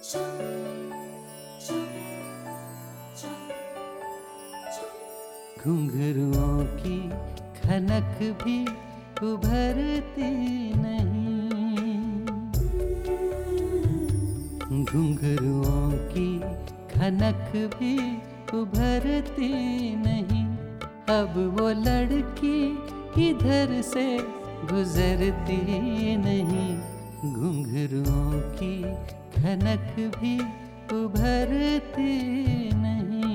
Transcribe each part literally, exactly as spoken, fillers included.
घुंघरुओं की खनक भी उभरती नहीं, घुंघरुओं की खनक भी उभरती नहीं। अब वो लड़की इधर से गुजरती नहीं, घुंघरुओं की खनक भी उभरती नहीं।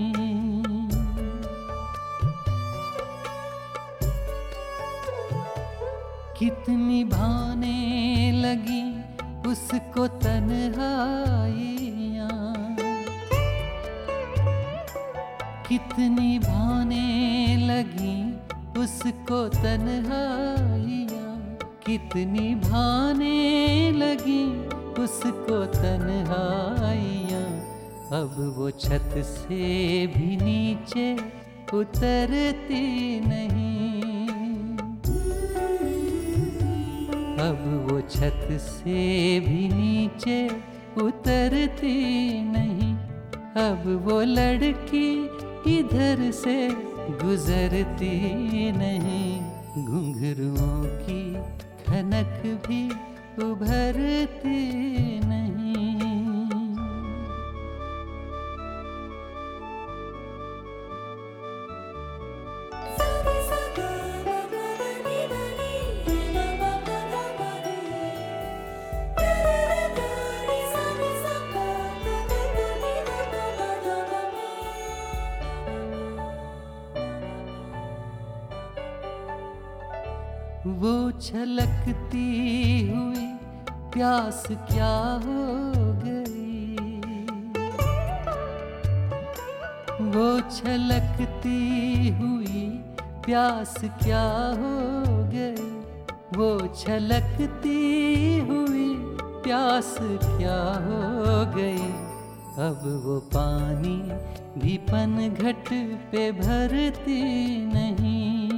कितनी भाने लगी उसको तन्हाइयाँ, कितनी भाने लगी उसको तन्हाइयाँ, कितनी भाने लगी उसको तन्हाइयाँ। अब वो छत से भी नीचे उतरती नहीं, अब वो छत से भी नीचे उतरती नहीं। अब वो लड़की इधर से गुजरती नहीं, घुंघरुओं की खनक भी उभरती नहीं। वो छलकती हुई प्यास क्या हो गई, वो छलकती हुई प्यास क्या हो गई, वो छलकती हुई प्यास क्या हो गई। अब वो पानी भी पनघट पे भरती नहीं,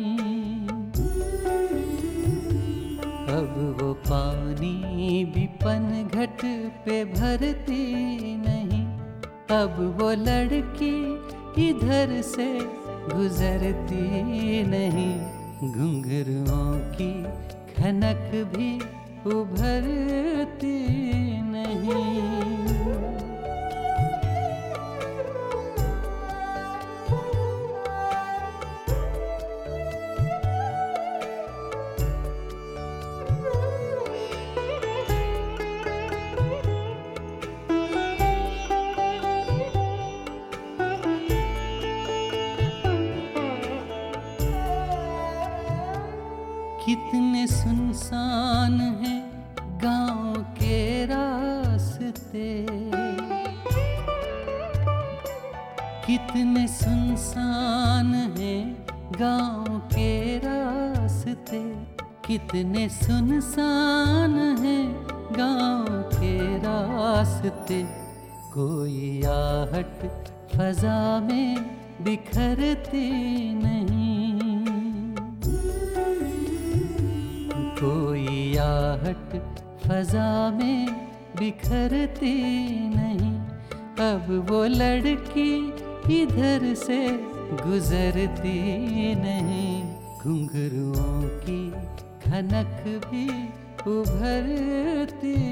अब वो पानी भी पनघट पे भरती नहीं। अब वो लड़की इधर से गुजरती नहीं, घुंघरुओं की खनक भी उभरती नहीं। कितने सुनसान हैं गांव के रास्ते, कितने सुनसान हैं गांव के रास्ते, कितने सुनसान हैं गांव के रास्ते। कोई आहट फजा में बिखरती नहीं, कोई आहट फजा में बिखरती नहीं। अब वो लड़की इधर से गुजरती नहीं, घुंघरुओं की खनक भी उभरती